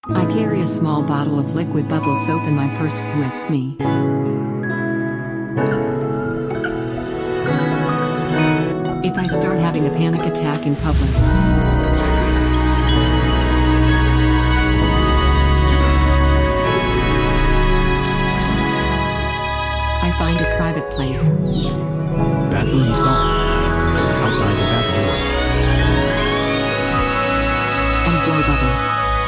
I carry a small bottle of liquid bubble soap in my purse with me. If I start having a panic attack in public, I find a private place. Bathroom stall. Outside the back door. And blow bubbles.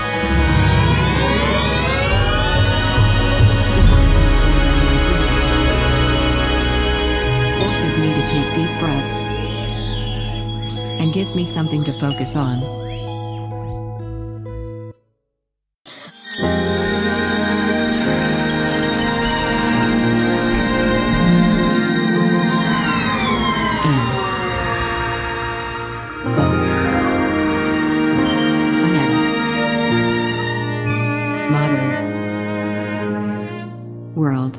Forces me to take deep breaths. And gives me something to focus on. World.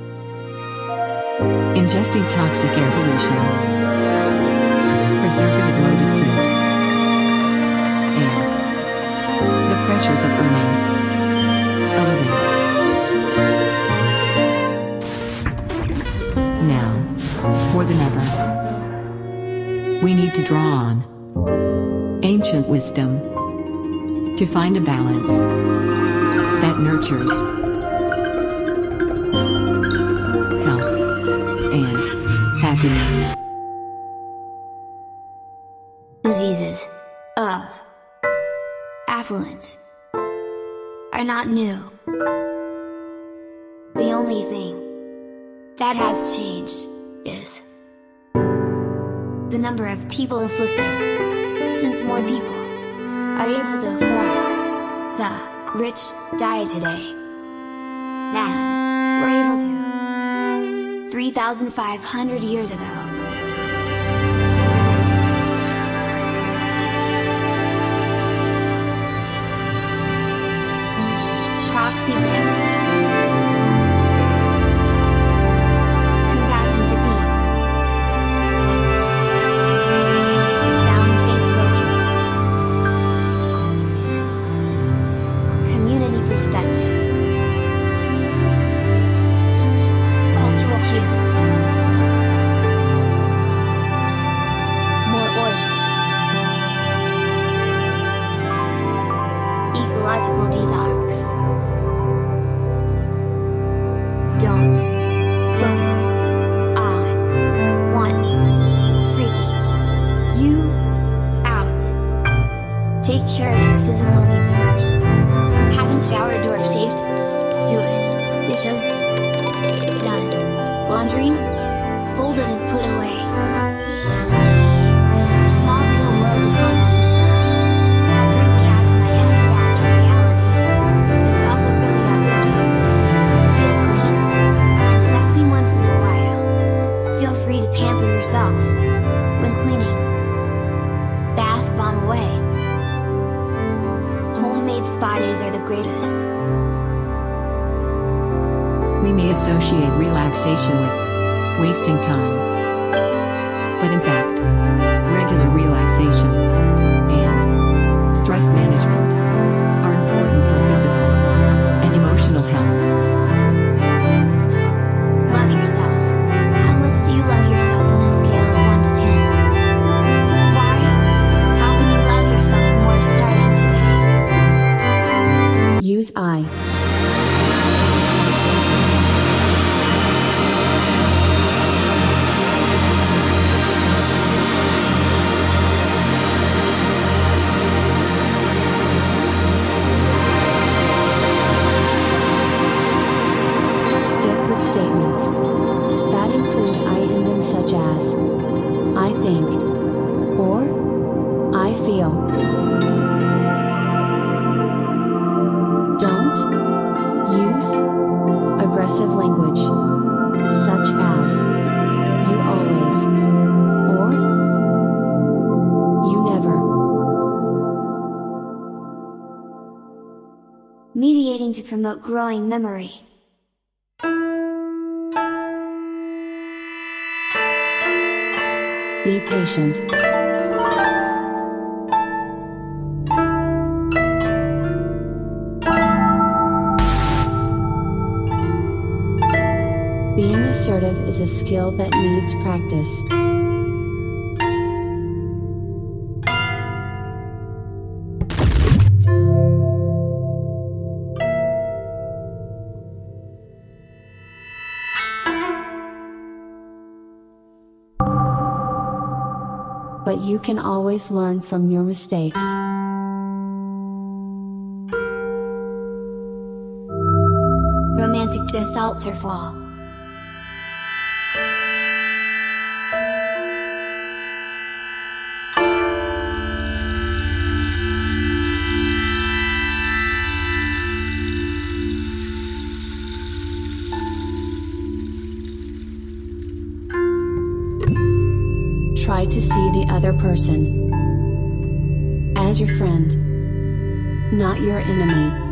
Ingesting toxic air pollution, preservative-loaded food, and the pressures of earning a living. Now, more than ever, we need to draw on ancient wisdom to find a balance that nurtures and happiness. Diseases of affluence are not new. The only thing that has changed is the number of people afflicted, since more people are able to afford the rich diet today than were able to 3,500 years ago. Proxy damage, compassion fatigue, balancing broken, community perspective, cultural hue, more origins, ecological detox. Don't focus on what's freaking you out. Take care of your physical needs first. Haven't showered or shaved? Do it. Dishes? Done. Laundry? Folded and put away. Small real world accomplishments have bring me out of my head back to reality. It's also really uplifting to feel clean and sexy once in a while. Feel free to pamper yourself when cleaning. Bath bomb away. Homemade spa days are the greatest. We may associate relaxation with wasting time, but in fact, regular relaxation and stress management are important for physical and emotional health. Love yourself. How much do you love yourself on a scale of 1 to 10? Why? How can you love yourself more starting today? Use I. Stick with statements that include I in them, such as I think or I feel. Don't use aggressive language, such as you always or you never. Mediating to promote growing memory. Be patient. assertive is a skill that needs practice. But you can always learn from your mistakes. Romantic gestalts are flaw. Try to see the other person as your friend, not your enemy.